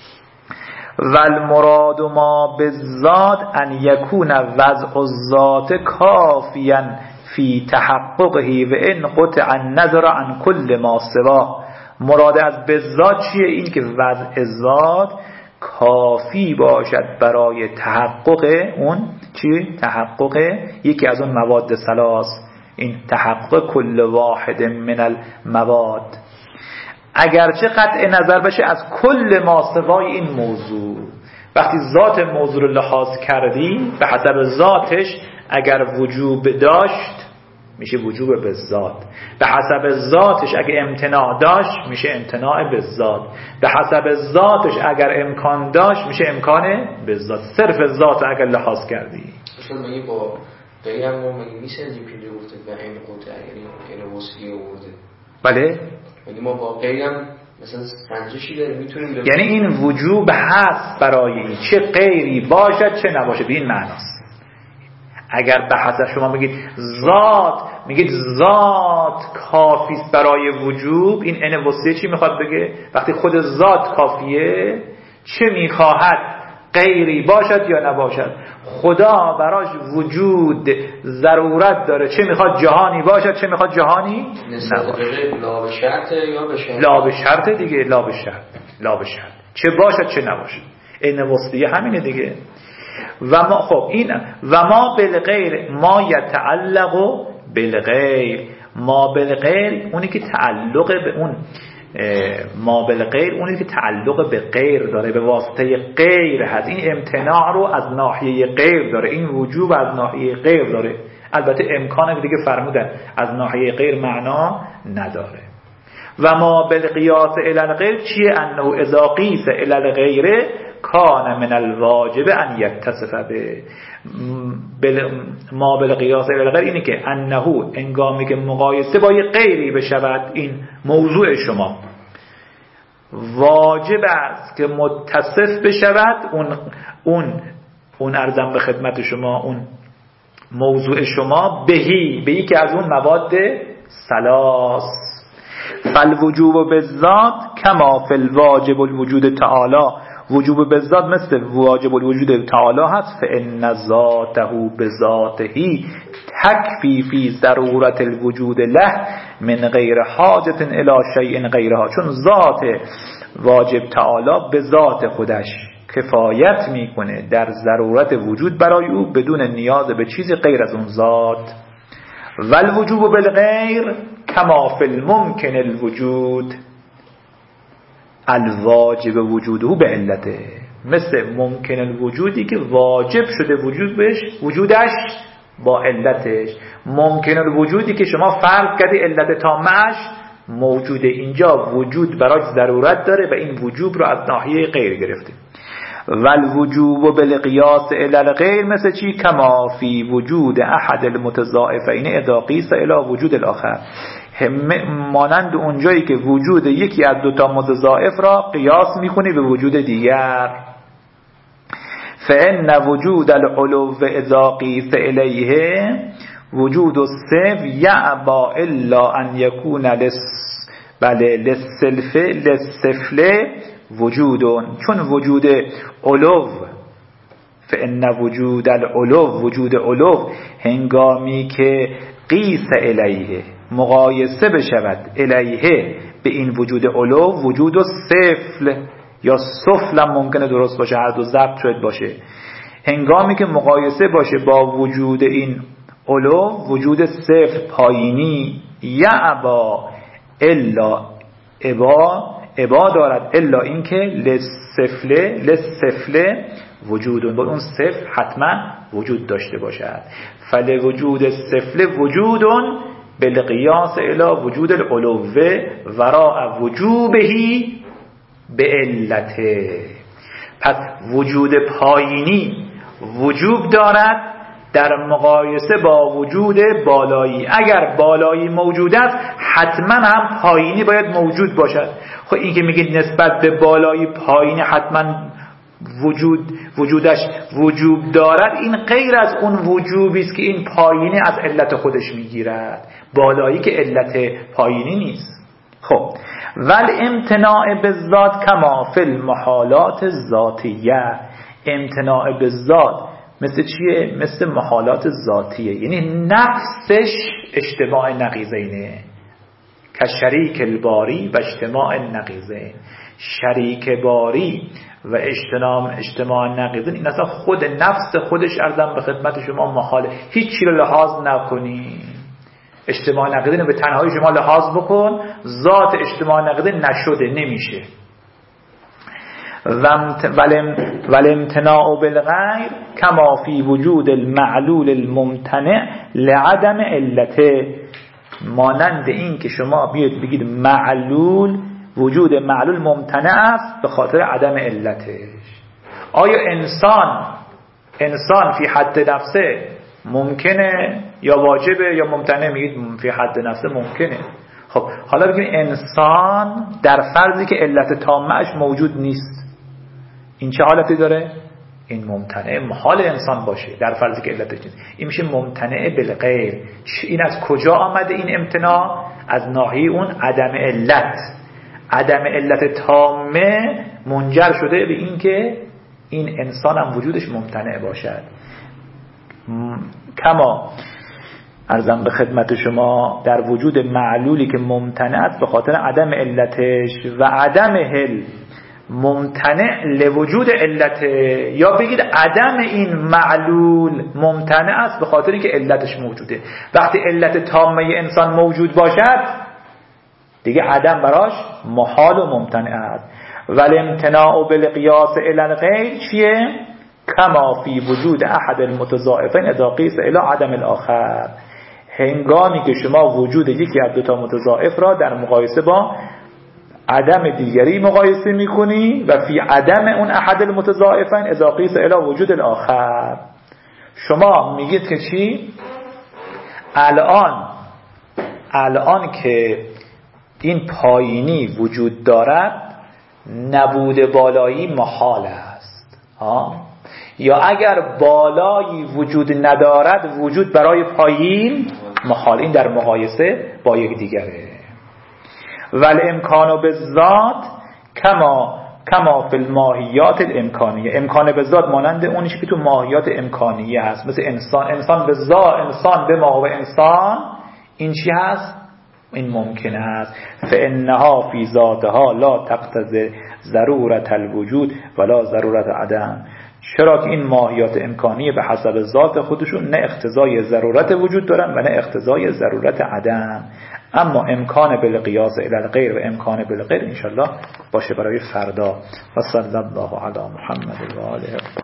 والمراد ما بالذات ان یکون وضع الذات کافیا فی تحققه و ان قطع النظر عن کل ما سوا. مراد از بالذات چیه؟ این که وضع ذات کافی باشد برای تحقق اون چی؟ تحقق یکی از اون مواد ثلاث. این تحقق کل واحد من المواد اگرچه قطع نظر بشه از کل ما سوای این موضوع. وقتی ذات موضوع رو لحاظ کردی به حسب ذاتش اگر وجوب داشت میشه وجوب به ذات، به حسب ذاتش اگر امتناع داشت میشه امتناع به ذات، به حسب ذاتش اگر امکان داشت میشه امکان به ذات. صرف ذات اگر لحاظ کردی مثلا میگی با غیر هم مگه میشه اینجا گفته به این قطعه یعنی این وصلی آورده؟ بله یعنی ما با غیر هم مثلا سنجشی داریم میتونیم ببینیم. یعنی این وجوب هست برای این چه غیری باشد چه نباشد، به این معناست. اگر به حسب شما میگید ذات، میگید ذات کافی است برای وجوب، این ان وصلیه چی میخواد بگه؟ وقتی خود ذات کافیه چه میخواهد غیری باشد یا نباشد. خدا براش وجود ضرورت داره، چه میخواد جهانی باشد چه میخواد جهانی نباشد. لا به شرط یا به شرط؟ لا به شرط دیگه، لا به شرط، لا به شرط، چه باشد چه نباشد. این وصلیه همینه دیگه. و ما خب این و ما بالغیر ما یتعلق بالغیر، ما بالغیر اونی که تعلق به اون ما بالغیر اونی که تعلق به غیر داره، به واسطه غیر هست. این امتناع رو از ناحیه غیر داره، این وجوب از ناحیه غیر داره. البته امکان دیگه فرمودن از ناحیه غیر معنا نداره. و ما بالقیاس الی الغیر چیه؟ انه اذا قیس الی الغیر کان من الواجب ان یتصف به بل ما بالقیاس الی الغیر، اینه که انه انگامی که مقایسه با یه غیری بشود، این موضوع شما واجب است که متصف بشود اون اون اون ارزم به خدمت شما اون موضوع شما بهی به یکی از اون مواد ثلاث. فالوجوب بالذات کما فی الواجب الوجود تعالی، وجوب بالذات مثل واجب الوجود تعالی هست. فان ذاته بذاته تکفی فی ضرورت الوجود له من غیر حاجت الی شیء غیرها، چون ذات واجب تعالی به ذات خودش کفایت میکنه در ضرورت وجود برای او بدون نیاز به چیزی غیر از اون ذات. والوجوب بالغیر کما فی الممکن الوجود الواجب وجوده به علته، مثل ممکن الوجودی که واجب شده وجود بهش وجودش با علتش. ممکن الوجودی که شما فرض کردی علت تامش موجوده، اینجا وجود براش ضرورت داره و این وجوب رو از ناحیه غیر گرفته. والوجوب بالقیاس الی الغیر مثل چی؟ کما فی وجود احد المتضاعفین اذا قیس الی وجود الاخر، مانند اونجایی که وجود یکی از دوتا متضاعف را قیاس میکنی به وجود دیگر. فان وجود العلو اذا قیس الیه وجود الصفر یعبا الا ان یکون لس بله للسلف للسفل وجودون، چون وجود علو فان وجود العلو وجود علو هنگامی که قیس الیه مقایسه بشود الیه به این وجود علو، وجود السفل یا سفل هم ممکنه درست باشه، هر دو ضبط شد باشه، هنگامی که مقایسه باشه با وجود این علو وجود سفل پایینی، یعبا الا ابا ابا دارد الا اینکه لسفله لسفله وجودون، با اون صفر حتما وجود داشته باشد. فلوجود سفله وجودون بالقیاس الی وجود العلوه وراء وجوبهی به علته. پس وجود پایینی وجوب دارد در مقایسه با وجود بالایی. اگر بالایی موجود است حتما هم پایینی باید موجود باشد. خب این که میگید نسبت به بالایی پایینی حتما وجود وجودش وجوب دارد، این غیر از اون وجوبی است که این پایینی از علت خودش میگیرد، بالایی که علت پایینی نیست. خب ول امتناع بالذات کما فی المحالات ذاتیه، امتناع بالذات مثل چیه؟ مثل محالات ذاتیه، یعنی نفسش اجتماع نقیضینه. که شریک الباری و اجتماع نقیضین، شریک باری و اجتماع اجتماع نقیضین، این اصلا خود نفس خودش ارزم به خدمت شما محاله، هیچی رو لحاظ نکنی. اجتماع نقیضین به تنهایی شما لحاظ بکن، ذات اجتماع نقیضین نشده، نمیشه. والامتناع بالغیر کما فی وجود المعلول الممتنع لعدم علته، مانند این که شما بیاید بگید معلول، وجود معلول ممتنع است به خاطر عدم علتش. آیا انسان انسان فی حد نفسه ممکنه یا واجبه یا ممتنع، میگید فی حد نفسه ممکنه. خب حالا بگیم انسان در فرضی که علت تامه‌اش موجود نیست، این چه حالتی داره؟ این ممتنع محال انسان باشه در فرضی که علتش نیست، این میشه ممتنع بالغیر. این از کجا آمده این امتناع؟ از ناحیه اون عدم علت. عدم علت تامه منجر شده به این که این انسان هم وجودش ممتنع باشد. کما عرضم به خدمت شما در وجود معلولی که ممتنع است به خاطر عدم علتش و عدم حل ممتنع لوجود علته، یا بگید عدم این معلول ممتنع است به خاطر اینکه علتش موجوده. وقتی علت تامه انسان موجود باشد دیگه عدم براش محال و ممتنع است. ولی امتناع بالقیاس الی الغیر چیه؟ کما فی وجود احد المتضاعفین اذا قیس الی عدم الاخر. هنگامی که شما وجود یکی از دو تا متضاعف را در مقایسه با عدم دیگری مقایسه میکنی و فی عدم اون احد المتضاعفین اذا قیس الی وجود الاخر. شما میگید که چی؟ الان الان که این پایینی وجود دارد نبود بالایی محال است ها؟ یا اگر بالایی وجود ندارد وجود برای پایین محال. این در مقایسه با یک دیگره. ول امکان بالذات کما کما فی الماهیات الامکانیه. امکان بالذات مانند اونیش که تو ماهیات امکانیه هست، مثل انسان. انسان به ذات، انسان به ما و انسان، این چی هست؟ این ممکن است. فانها فی ذاتها لا تقتضی ضرورت الوجود ولا ضرورت عدم. چرا که این ماهیات امکانیه به حسب ذات خودشون نه اقتضای ضرورت وجود دارن و نه اقتضای ضرورت عدم. اما امکان بالقیاس الی الغیر و امکان بالغیر انشالله باشه برای فردا. و صلی الله علی محمد و آله.